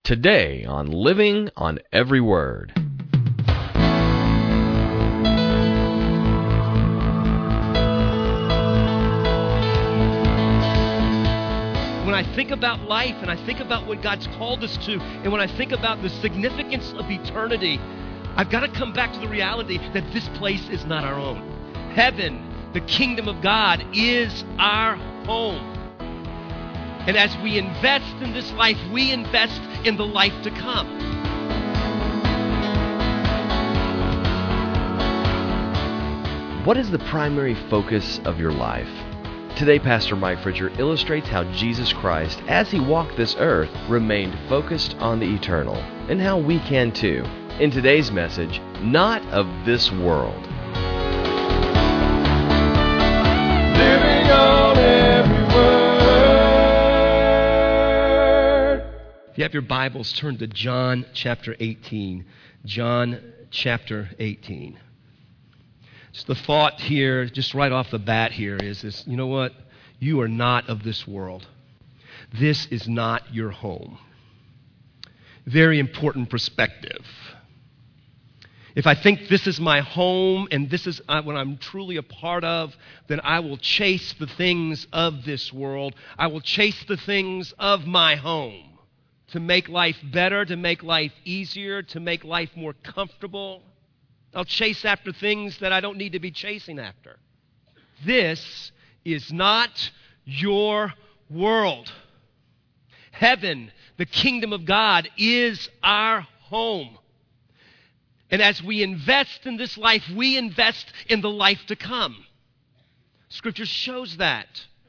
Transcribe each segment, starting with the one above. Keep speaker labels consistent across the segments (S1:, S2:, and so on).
S1: Today on Living on Every Word.
S2: When I think about life and I think about what God's called us to, and when I think about the significance of eternity, I've got to come back to the reality that this place is not our own. Heaven, the kingdom of God, is our home. And as we invest in this life, we invest in the life to come.
S1: What is the primary focus of your life? Today, Pastor Mike Fritcher illustrates how Jesus Christ, as he walked this earth, remained focused on the eternal, and how we can too. In today's message, Not of This World.
S3: Living on every word.
S2: If you have your Bibles, turn to John chapter 18. John chapter 18. Just the thought here, just right off the bat here, is this: you know what? You are not of this world. This is not your home. Very important perspective. If I think this is my home and this is what I'm truly a part of, then I will chase the things of this world. I will chase the things of my home to make life better, to make life easier, to make life more comfortable. I'll chase after things that I don't need to be chasing after. This is not your world. Heaven, the kingdom of God, is our home. And as we invest in this life, we invest in the life to come. Scripture shows that.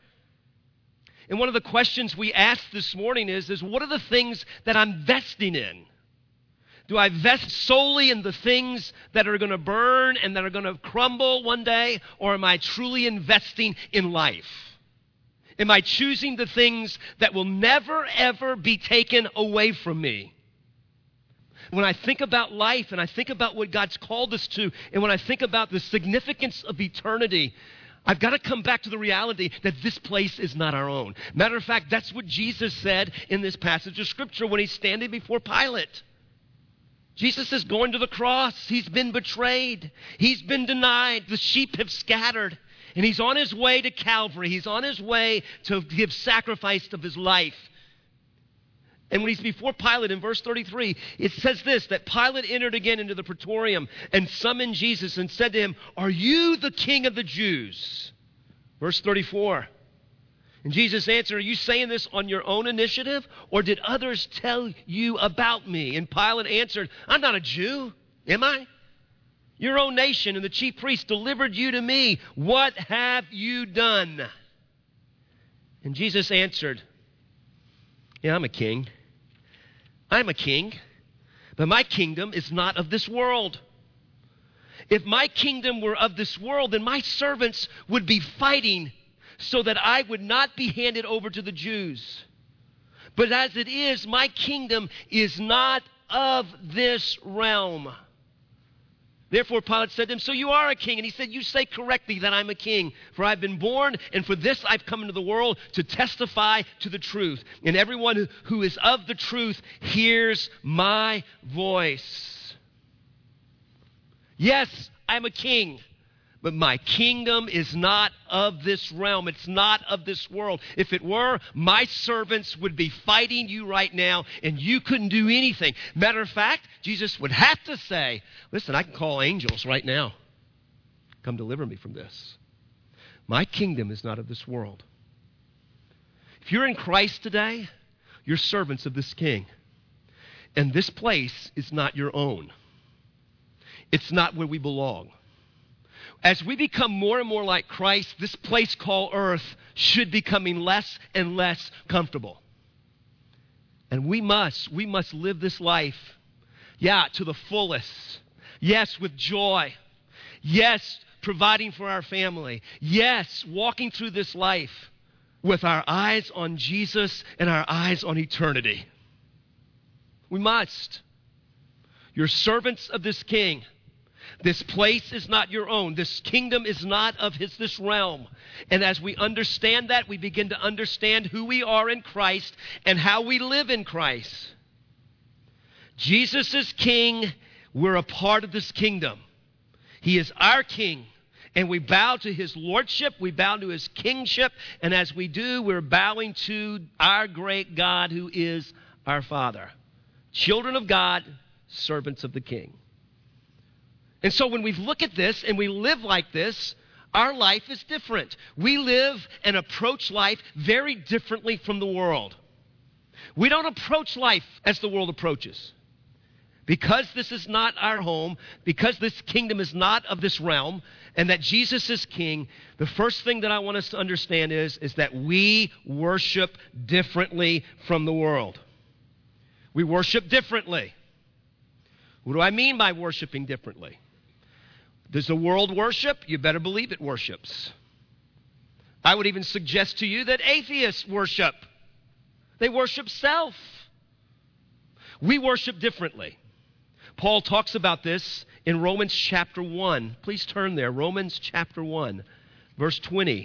S2: And one of the questions we asked this morning is what are the things that I'm investing in? Do I invest solely in the things that are going to burn and that are going to crumble one day? Or am I truly investing in life? Am I choosing the things that will never, ever be taken away from me? When I think about life and I think about what God's called us to, and when I think about the significance of eternity, I've got to come back to the reality that this place is not our own. Matter of fact, that's what Jesus said in this passage of Scripture when he's standing before Pilate. Jesus is going to the cross. He's been betrayed. He's been denied. The sheep have scattered. And he's on his way to Calvary. He's on his way to give sacrifice of his life. And when he's before Pilate in verse 33, it says this, that Pilate entered again into the praetorium and summoned Jesus and said to him, "Are you the king of the Jews?" Verse 34. And Jesus answered, "Are you saying this on your own initiative, or did others tell you about me?" And Pilate answered, "I'm not a Jew, am I? Your own nation and the chief priests delivered you to me. What have you done?" And Jesus answered, "Yeah, I'm a king. I'm a king, but my kingdom is not of this world. If my kingdom were of this world, then my servants would be fighting so that I would not be handed over to the Jews. But as it is, my kingdom is not of this realm." Therefore Pilate said to him, "So you are a king?" And he said, "You say correctly that I'm a king. For I've been born, and for this I've come into the world, to testify to the truth. And everyone who is of the truth hears my voice." Yes, I'm a king, but my kingdom is not of this realm. It's not of this world. If it were, my servants would be fighting you right now, and you couldn't do anything. Matter of fact, Jesus would have to say, "Listen, I can call angels right now. Come deliver me from this." My kingdom is not of this world. If you're in Christ today, you're servants of this king. And this place is not your own. It's not where we belong. As we become more and more like Christ, this place called earth should be becoming less and less comfortable. And we must live this life, to the fullest. Yes, with joy. Yes, providing for our family. Yes, walking through this life with our eyes on Jesus and our eyes on eternity. We must. You're servants of this king. This place is not your own. This kingdom is not of this realm. And as we understand that, we begin to understand who we are in Christ and how we live in Christ. Jesus is king. We're a part of this kingdom. He is our king. And we bow to his lordship. We bow to his kingship. And as we do, we're bowing to our great God who is our Father. Children of God, servants of the King. And so when we look at this and we live like this, our life is different. We live and approach life very differently from the world. We don't approach life as the world approaches. Because this is not our home, because this kingdom is not of this realm, and that Jesus is king, the first thing that I want us to understand is that we worship differently from the world. We worship differently. What do I mean by worshiping differently? Does the world worship? You better believe it worships. I would even suggest to you that atheists worship. They worship self. We worship differently. Paul talks about this in Romans chapter 1. Please turn there. Romans chapter 1, verse 20.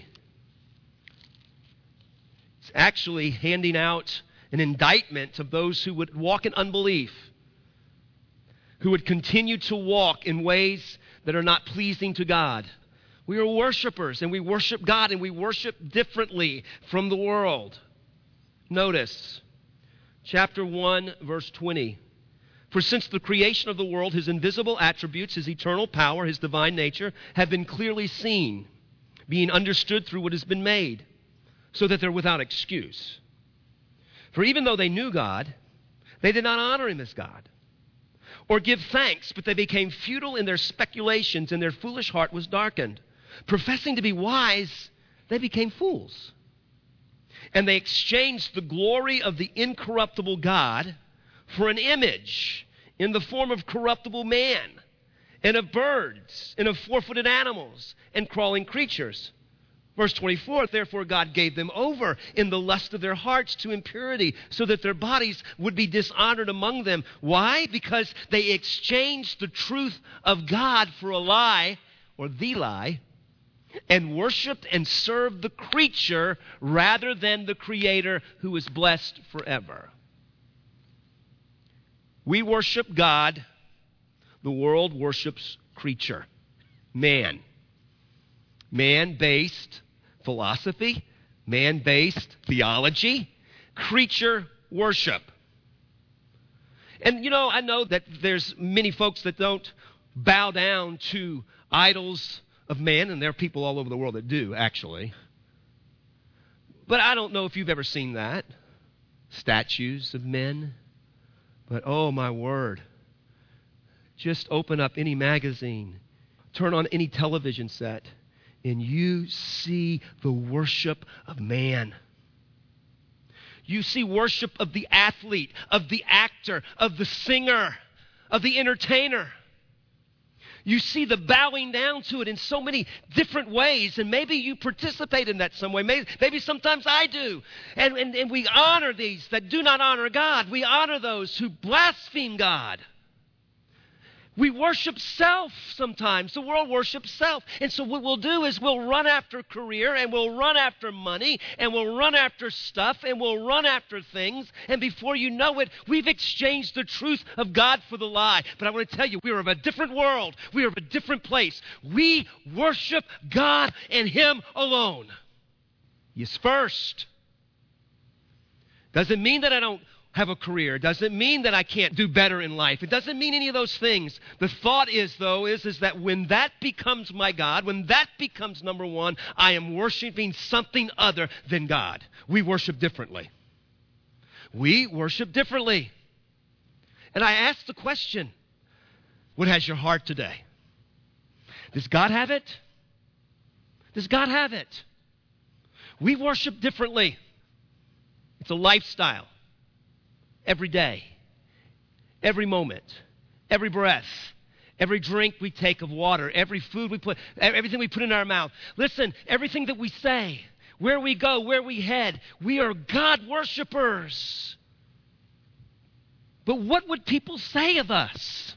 S2: It's actually handing out an indictment of those who would walk in unbelief, who would continue to walk in ways that are not pleasing to God. We are worshipers, and we worship God, and we worship differently from the world. Notice, chapter 1, verse 20. For since the creation of the world, his invisible attributes, his eternal power, his divine nature, have been clearly seen, being understood through what has been made, so that they're without excuse. For even though they knew God, they did not honor him as God, or give thanks, but they became futile in their speculations, and their foolish heart was darkened. Professing to be wise, they became fools. And they exchanged the glory of the incorruptible God for an image in the form of corruptible man, and of birds, and of four-footed animals, and crawling creatures. Verse 24, therefore God gave them over in the lust of their hearts to impurity, so that their bodies would be dishonored among them. Why? Because they exchanged the truth of God for a lie, or the lie, and worshiped and served the creature rather than the Creator, who is blessed forever. We worship God. The world worships creature, man. Man-based philosophy, man-based theology, creature worship. And I know that there's many folks that don't bow down to idols of man, and there are people all over the world that do, actually. But I don't know if you've ever seen that. Statues of men. But oh my word, just open up any magazine, turn on any television set, and you see the worship of man. You see worship of the athlete, of the actor, of the singer, of the entertainer. You see the bowing down to it in so many different ways, and maybe you participate in that some way. Maybe sometimes I do. And we honor these that do not honor God. We honor those who blaspheme God. We worship self sometimes. The world worships self. And so what we'll do is we'll run after career, and we'll run after money, and we'll run after stuff, and we'll run after things. And before you know it, we've exchanged the truth of God for the lie. But I want to tell you, we are of a different world. We are of a different place. We worship God and Him alone. He's first. Doesn't mean that I don't have a career. It doesn't mean that I can't do better in life. It doesn't mean any of those things. The thought is that when that becomes my God, when that becomes number one, I am worshiping something other than God. We worship differently. We worship differently. And I ask the question, what has your heart today? Does God have it? Does God have it? We worship differently. It's a lifestyle. Every day, every moment, every breath, every drink we take of water, every food we put, everything we put in our mouth. Listen, everything that we say, where we go, where we head, we are God worshipers. But what would people say of us?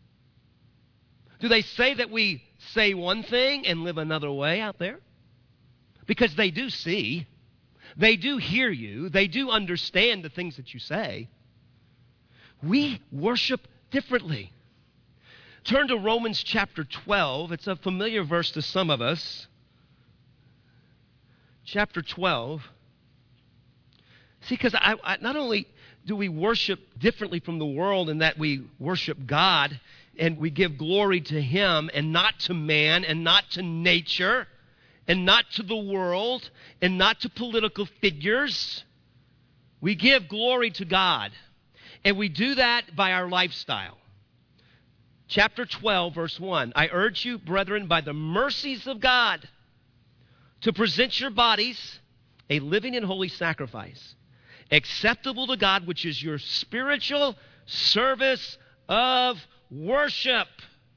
S2: Do they say that we say one thing and live another way out there? Because they do see, they do hear you, they do understand the things that you say. We worship differently. Turn to Romans chapter 12. It's a familiar verse to some of us. Chapter 12. See, because not only do we worship differently from the world in that we worship God and we give glory to Him and not to man and not to nature and not to the world and not to political figures. We give glory to God. And we do that by our lifestyle. Chapter 12, verse 1. I urge you, brethren, by the mercies of God, to present your bodies a living and holy sacrifice, acceptable to God, which is your spiritual service of worship.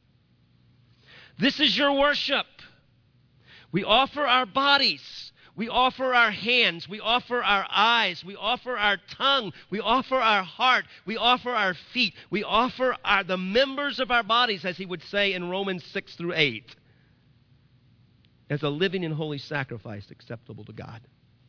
S2: This is your worship. We offer our bodies. We offer our hands. We offer our eyes. We offer our tongue. We offer our heart. We offer our feet. We offer the members of our bodies, as he would say in Romans 6 through 8, as a living and holy sacrifice acceptable to God.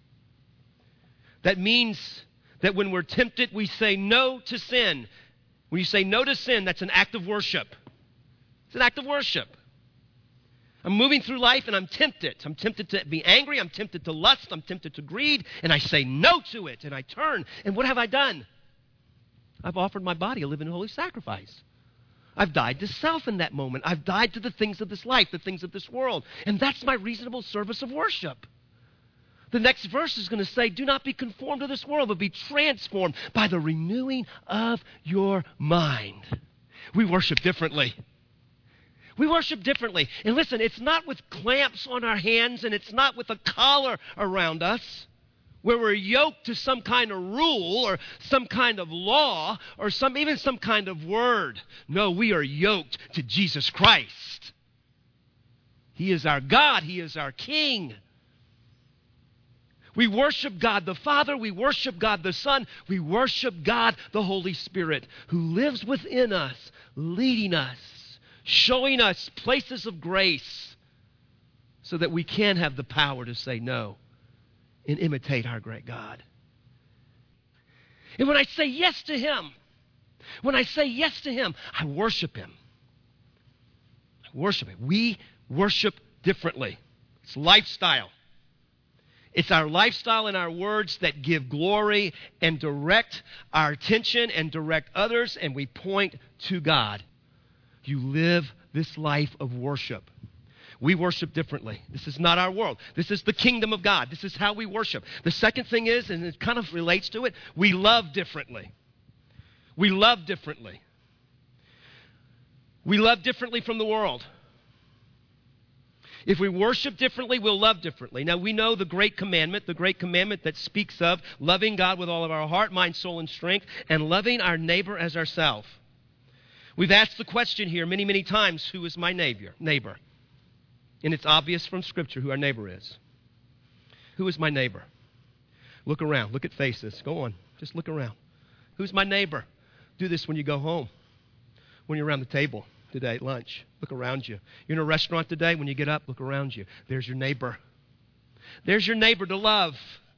S2: That means that when we're tempted, we say no to sin. When you say no to sin, that's an act of worship. It's an act of worship. I'm moving through life and I'm tempted. I'm tempted to be angry. I'm tempted to lust. I'm tempted to greed. And I say no to it. And I turn. And what have I done? I've offered my body a living and holy sacrifice. I've died to self in that moment. I've died to the things of this life, the things of this world. And that's my reasonable service of worship. The next verse is going to say, do not be conformed to this world, but be transformed by the renewing of your mind. We worship differently. We worship differently. And listen, it's not with clamps on our hands and it's not with a collar around us where we're yoked to some kind of rule or some kind of law or even some kind of word. No, we are yoked to Jesus Christ. He is our God. He is our King. We worship God the Father. We worship God the Son. We worship God the Holy Spirit who lives within us, leading us, showing us places of grace so that we can have the power to say no and imitate our great God. And when I say yes to Him, I worship Him. I worship Him. We worship differently. It's lifestyle. It's our lifestyle and our words that give glory and direct our attention and direct others, and we point to God. You live this life of worship. We worship differently. This is not our world. This is the kingdom of God. This is how we worship. The second thing is, and it kind of relates to it, we love differently. We love differently. We love differently from the world. If we worship differently, we'll love differently. Now, we know the great commandment that speaks of loving God with all of our heart, mind, soul, and strength, and loving our neighbor as ourselves. We've asked the question here many, many times, who is my neighbor? And it's obvious from Scripture who our neighbor is. Who is my neighbor? Look around. Look at faces. Go on. Just look around. Who's my neighbor? Do this when you go home, when you're around the table today at lunch. Look around you. You're in a restaurant today. When you get up, look around you. There's your neighbor. There's your neighbor to love.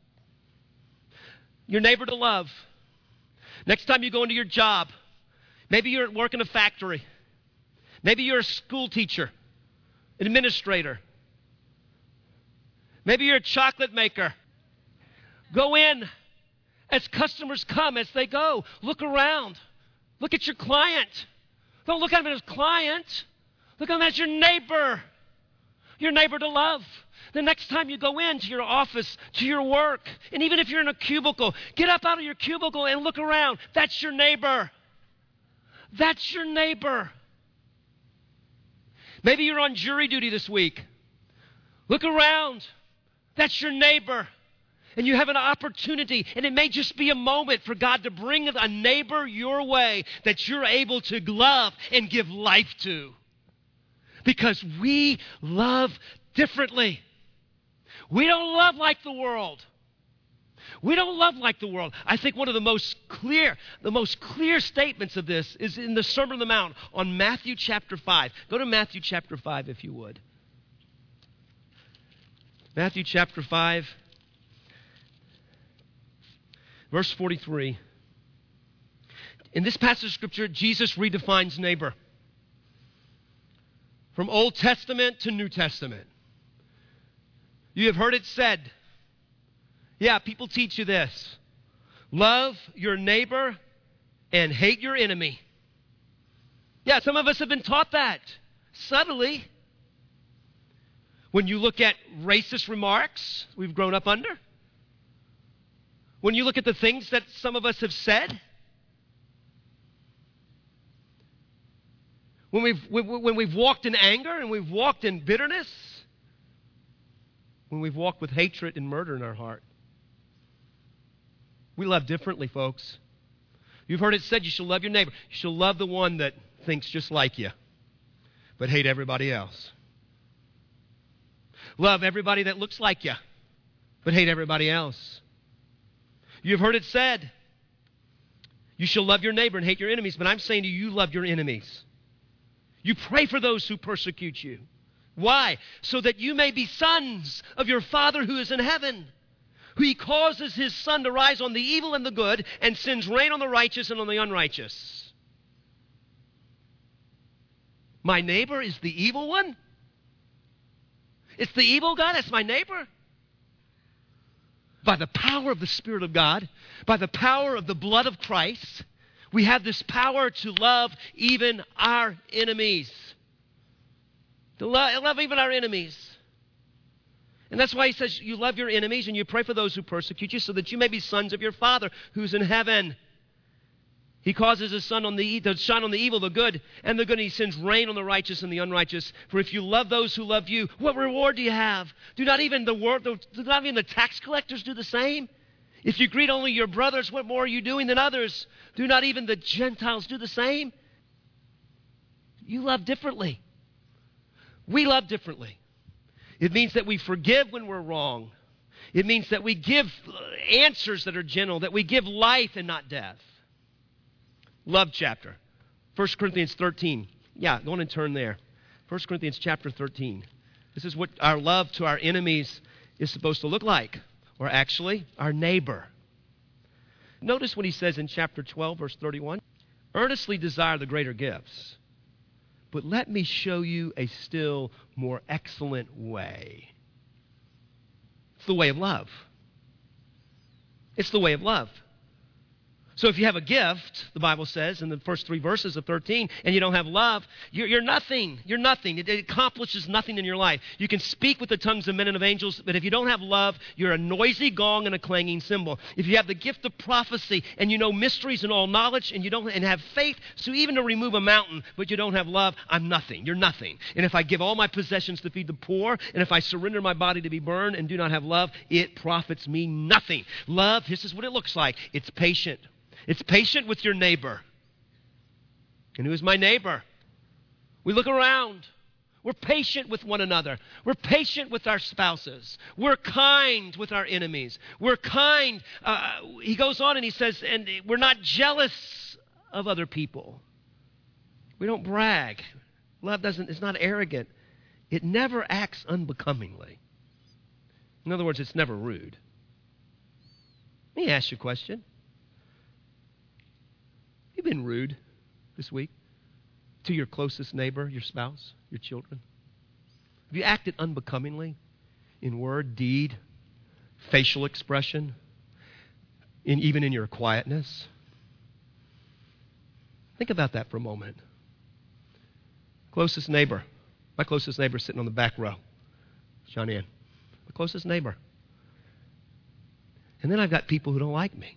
S2: Your neighbor to love. Next time you go into your job, maybe you're at work in a factory. Maybe you're a school teacher, an administrator. Maybe you're a chocolate maker. Go in as customers come, as they go. Look around. Look at your client. Don't look at him as client. Look at him as your neighbor to love. The next time you go into your office, to your work, and even if you're in a cubicle, get up out of your cubicle and look around. That's your neighbor. That's your neighbor. Maybe you're on jury duty this week. Look around. That's your neighbor. And you have an opportunity, and it may just be a moment for God to bring a neighbor your way that you're able to love and give life to. Because we love differently. We don't love like the world. We don't love like the world. I think one of the most clear statements of this is in the Sermon on the Mount on Matthew chapter 5. Go to Matthew chapter 5 if you would. Matthew chapter 5. Verse 43, In this passage of Scripture, Jesus redefines neighbor. From Old Testament to New Testament. You have heard it said. Yeah, people teach you this. Love your neighbor and hate your enemy. Yeah, some of us have been taught that subtly. When you look at racist remarks we've grown up under. When you look at the things that some of us have said. When we've walked in anger and we've walked in bitterness. When we've walked with hatred and murder in our heart. We love differently, folks. You've heard it said you shall love your neighbor. You shall love the one that thinks just like you, but hate everybody else. Love everybody that looks like you, but hate everybody else. You've heard it said, you shall love your neighbor and hate your enemies, but I'm saying to you, you love your enemies. You pray for those who persecute you. Why? So that you may be sons of your Father who is in heaven. He causes his sun to rise on the evil and the good and sends rain on the righteous and on the unrighteous. My neighbor is the evil one? It's the evil guy that's my neighbor? By the power of the Spirit of God, by the power of the blood of Christ, we have this power to love even our enemies. To love even our enemies. And that's why he says you love your enemies and you pray for those who persecute you so that you may be sons of your Father who's in heaven. He causes his sun to shine on the evil, the good, and the good. And he sends rain on the righteous and the unrighteous. For if you love those who love you, what reward do you have? Do not even the tax collectors do the same? If you greet only your brothers, what more are you doing than others? Do not even the Gentiles do the same? You love differently. We love differently. It means that we forgive when we're wrong. It means that we give answers that are gentle, that we give life and not death. Love chapter. 1 Corinthians 13. Yeah, go on and turn there. 1 Corinthians chapter 13. This is what our love to our enemies is supposed to look like. Or actually, our neighbor. Notice what he says in chapter 12, verse 31. Earnestly desire the greater gifts. But let me show you a still more excellent way. It's the way of love. It's the way of love. So if you have a gift, the Bible says in the first 3 verses of 13, and you don't have love, you're nothing. You're nothing. It accomplishes nothing in your life. You can speak with the tongues of men and of angels, but if you don't have love, you're a noisy gong and a clanging cymbal. If you have the gift of prophecy and you know mysteries and all knowledge and have faith, so even to remove a mountain, but you don't have love, I'm nothing. You're nothing. And if I give all my possessions to feed the poor, and if I surrender my body to be burned and do not have love, it profits me nothing. Love, this is what it looks like. It's patient. It's patient with your neighbor. And who is my neighbor? We look around. We're patient with one another. We're patient with our spouses. We're kind with our enemies. We're kind. He goes on and he says, and we're not jealous of other people. We don't brag. Love it's not arrogant. It never acts unbecomingly. In other words, it's never rude. Let me ask you a question. Have you been rude this week to your closest neighbor, your spouse, your children? Have you acted unbecomingly in word, deed, facial expression, even in your quietness? Think about that for a moment. Closest neighbor. My closest neighbor is sitting on the back row. John Ann. My closest neighbor. And then I've got people who don't like me.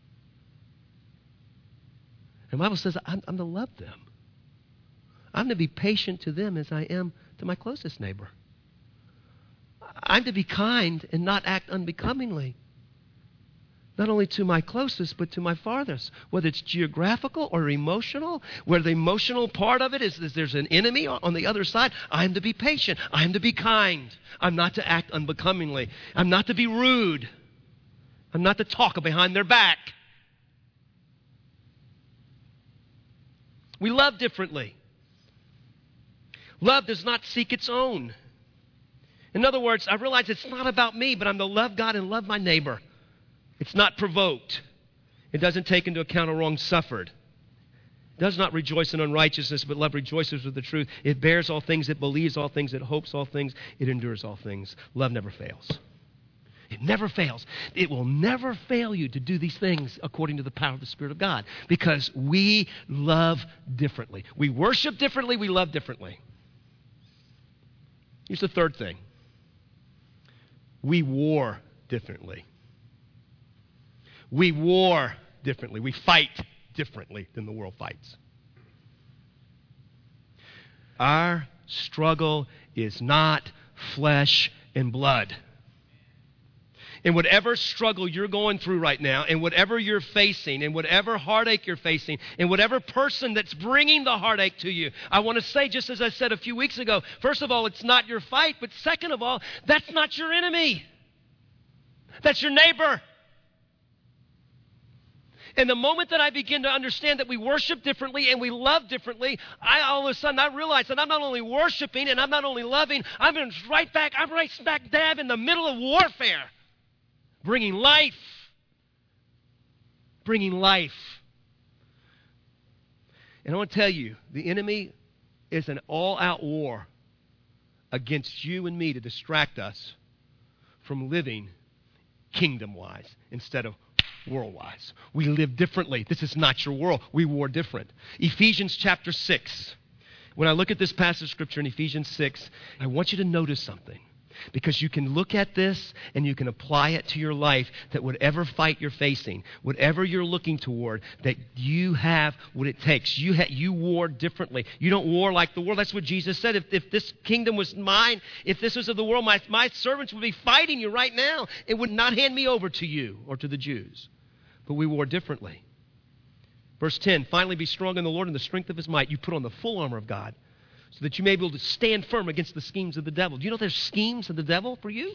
S2: And the Bible says I'm to love them. I'm to be patient to them as I am to my closest neighbor. I'm to be kind and not act unbecomingly. Not only to my closest, but to my farthest. Whether it's geographical or emotional, where the emotional part of it is there's an enemy on the other side, I'm to be patient. I'm to be kind. I'm not to act unbecomingly. I'm not to be rude. I'm not to talk behind their back. We love differently. Love does not seek its own. In other words, I realize it's not about me, but I'm to love God and love my neighbor. It's not provoked. It doesn't take into account a wrong suffered. does not rejoice in unrighteousness, but love rejoices with the truth. It bears all things, it believes all things, it hopes all things, it endures all things. Love never fails. It never fails. It will never fail you to do these things according to the power of the Spirit of God, because we love differently. We worship differently, we love differently. Here's the third thing. We war differently. We war differently. We fight differently than the world fights. Our struggle is not flesh and blood. In whatever struggle you're going through right now, and whatever you're facing, and whatever heartache you're facing, and whatever person that's bringing the heartache to you, I want to say, just as I said a few weeks ago, first of all, it's not your fight, but second of all, that's not your enemy. That's your neighbor. And the moment that I begin to understand that we worship differently and we love differently, all of a sudden I realize that I'm not only worshiping and I'm not only loving, I'm right smack dab in the middle of warfare. Bringing life. Bringing life. And I want to tell you, the enemy is an all-out war against you and me to distract us from living kingdom-wise instead of world-wise. We live differently. This is not your world. We war different. Ephesians chapter 6. When I look at this passage of Scripture in Ephesians 6, I want you to notice something. Because you can look at this and you can apply it to your life, that whatever fight you're facing, whatever you're looking toward, that you have what it takes. You war differently. You don't war like the world. That's what Jesus said. If this kingdom was mine, if this was of the world, my servants would be fighting you right now. It would not hand me over to you or to the Jews. But we war differently. Verse 10, finally be strong in the Lord and the strength of his might. You put on the full armor of God, so that you may be able to stand firm against the schemes of the devil. Do you know there's schemes of the devil for you?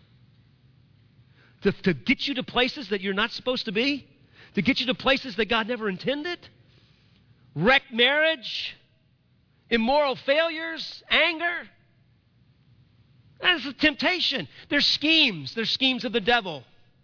S2: To get you to places that you're not supposed to be? To get you to places that God never intended? Wrecked marriage? Immoral failures? Anger? That's a temptation. There's schemes. There's schemes of the devil.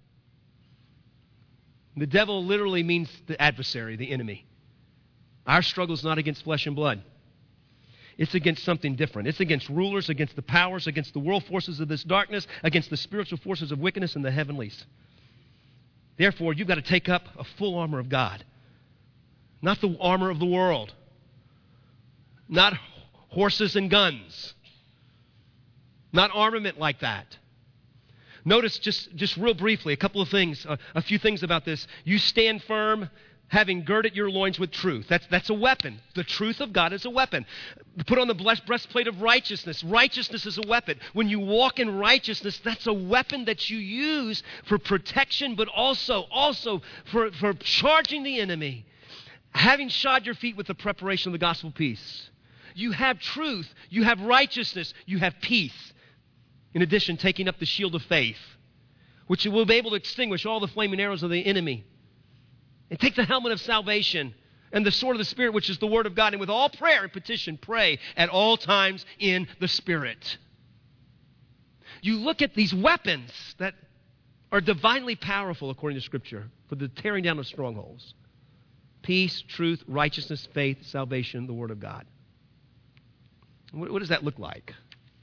S2: The devil literally means the adversary, the enemy. Our struggle is not against flesh and blood. It's against something different. It's against rulers, against the powers, against the world forces of this darkness, against the spiritual forces of wickedness in the heavenlies. Therefore, you've got to take up a full armor of God. Not the armor of the world. Not horses and guns. Not armament like that. Notice just real briefly, a couple of things, a few things about this. You stand firm, having girded your loins with truth. That's a weapon. The truth of God is a weapon. Put on the breastplate of righteousness. Righteousness is a weapon. When you walk in righteousness, that's a weapon that you use for protection, but also for charging the enemy. Having shod your feet with the preparation of the gospel of peace. You have truth. You have righteousness. You have peace. In addition, taking up the shield of faith, which will be able to extinguish all the flaming arrows of the enemy. And take the helmet of salvation and the sword of the Spirit, which is the Word of God. And with all prayer and petition, pray at all times in the Spirit. You look at these weapons that are divinely powerful, according to Scripture, for the tearing down of strongholds. Peace, truth, righteousness, faith, salvation, the Word of God. What does that look like?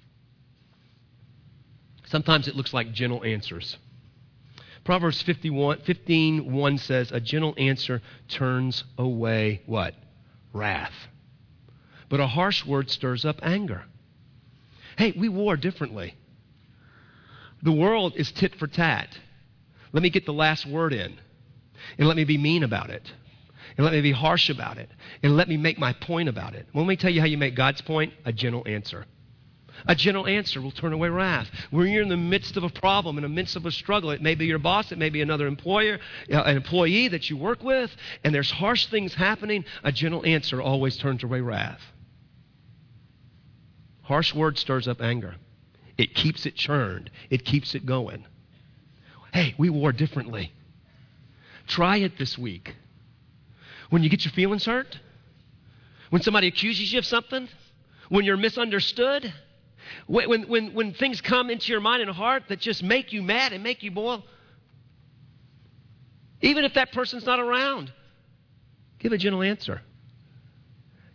S2: Sometimes it looks like gentle answers. Proverbs 15:1 says, a gentle answer turns away what? Wrath. But a harsh word stirs up anger. Hey, we war differently. The world is tit for tat. Let me get the last word in. And let me be mean about it. And let me be harsh about it. And let me make my point about it. Well, let me tell you how you make God's point. A gentle answer. A gentle answer will turn away wrath. When you're in the midst of a problem, in the midst of a struggle, it may be your boss, it may be another employer, an employee that you work with, and there's harsh things happening, a gentle answer always turns away wrath. Harsh word stirs up anger. It keeps it churned. It keeps it going. Hey, we war differently. Try it this week. When you get your feelings hurt, when somebody accuses you of something, when you're misunderstood, when things come into your mind and heart that just make you mad and make you boil, even if that person's not around, give a gentle answer.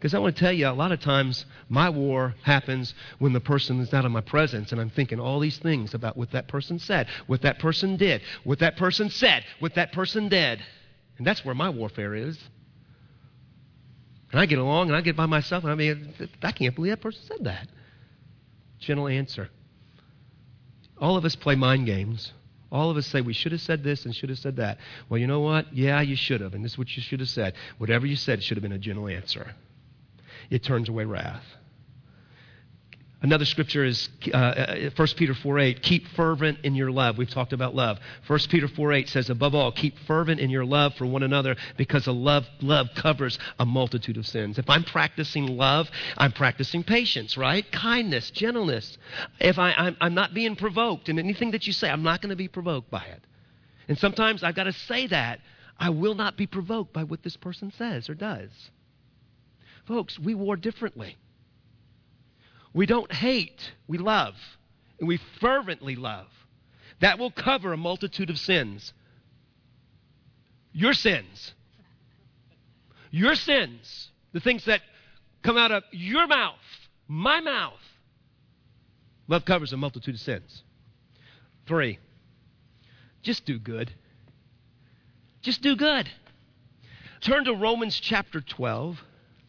S2: Because I want to tell you, a lot of times my war happens when the person is out of my presence and I'm thinking all these things about what that person said, what that person did, what that person said, what that person did. And that's where my warfare is. And I get along and I get by myself and I can't believe that person said that. Gentle answer. All of us play mind games. All of us say we should have said this and should have said that. Well, you know what? Yeah, you should have. And this is what you should have said. Whatever you said should have been a gentle answer. It turns away wrath. Another scripture is 1 Peter 4:8. Keep fervent in your love. We've talked about love. 1 Peter 4:8 says, above all, keep fervent in your love for one another because love covers a multitude of sins. If I'm practicing love, I'm practicing patience, right? Kindness, gentleness. If I'm not being provoked, and anything that you say, I'm not going to be provoked by it. And sometimes I've got to say that. I will not be provoked by what this person says or does. Folks, we war differently. We don't hate, we love. And we fervently love. That will cover a multitude of sins. Your sins. Your sins. The things that come out of your mouth, my mouth. Love covers a multitude of sins. 3, just do good. Just do good. Turn to Romans chapter 12.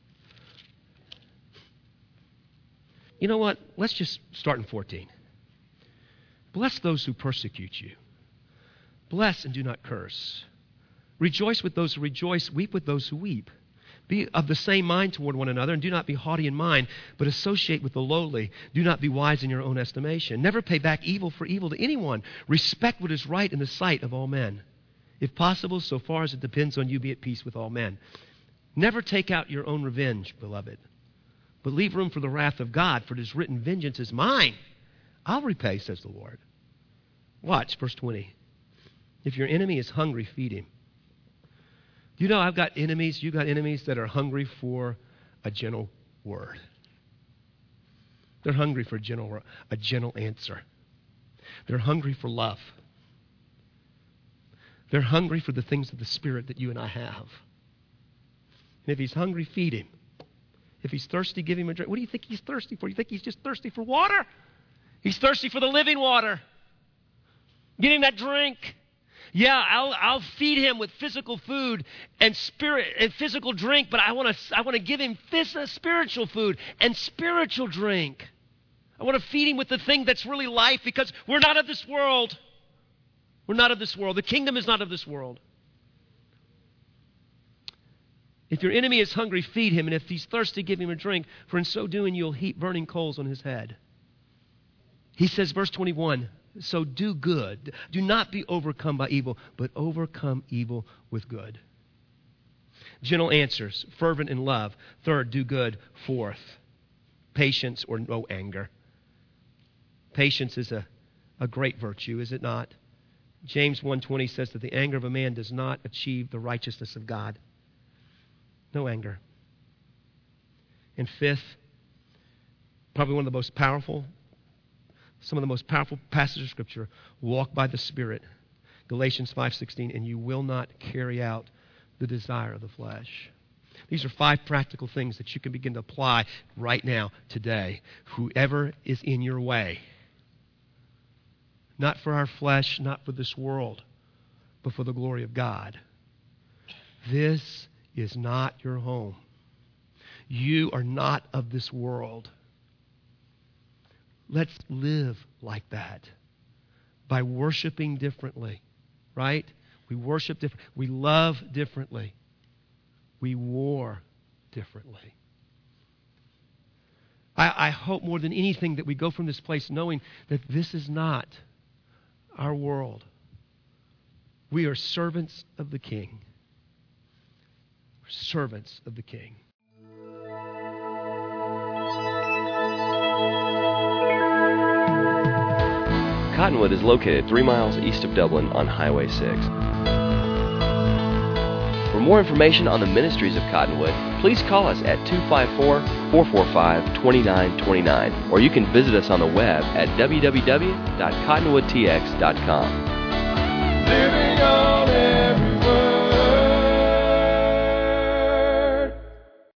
S2: You know what? Let's just start in 14. Bless those who persecute you. Bless and do not curse. Rejoice with those who rejoice. Weep with those who weep. Be of the same mind toward one another, and do not be haughty in mind, but associate with the lowly. Do not be wise in your own estimation. Never pay back evil for evil to anyone. Respect what is right in the sight of all men. If possible, so far as it depends on you, be at peace with all men. Never take out your own revenge, beloved, but leave room for the wrath of God, for it is written, vengeance is mine. I'll repay, says the Lord. Watch, verse 20. If your enemy is hungry, feed him. You know, I've got enemies, you've got enemies that are hungry for a gentle word. They're hungry for a gentle answer. They're hungry for love. They're hungry for the things of the Spirit that you and I have. And if he's hungry, feed him. If he's thirsty, give him a drink. What do you think he's thirsty for? You think he's just thirsty for water? He's thirsty for the living water. Get him that drink. Yeah, I'll feed him with physical food and spirit and physical drink, but I want to give him spiritual food and spiritual drink. I want to feed him with the thing that's really life, because we're not of this world. We're not of this world. The kingdom is not of this world. If your enemy is hungry, feed him, and if he's thirsty, give him a drink, for in so doing you'll heap burning coals on his head. He says, verse 21, so do good. Do not be overcome by evil, but overcome evil with good. Gentle answers, fervent in love. 3rd, do good. 4th, patience or no anger. Patience is a great virtue, is it not? James 1:20 says that the anger of a man does not achieve the righteousness of God. No anger. And 5th, probably one of the most powerful, some of the most powerful passages of Scripture, walk by the Spirit. Galatians 5:16, and you will not carry out the desire of the flesh. These are 5 practical things that you can begin to apply right now, today. Whoever is in your way, not for our flesh, not for this world, but for the glory of God. This is not your home. You are not of this world. Let's live like that by worshiping differently, right? We worship differently. We love differently. We war differently. I hope more than anything that we go from this place knowing that this is not our world. We are servants of the King. We're servants of the King.
S1: Cottonwood is located 3 miles east of Dublin on Highway 6. For more information on the ministries of Cottonwood, please call us at 254-445-2929, or you can visit us on the web at www.cottonwoodtx.com.
S3: Living on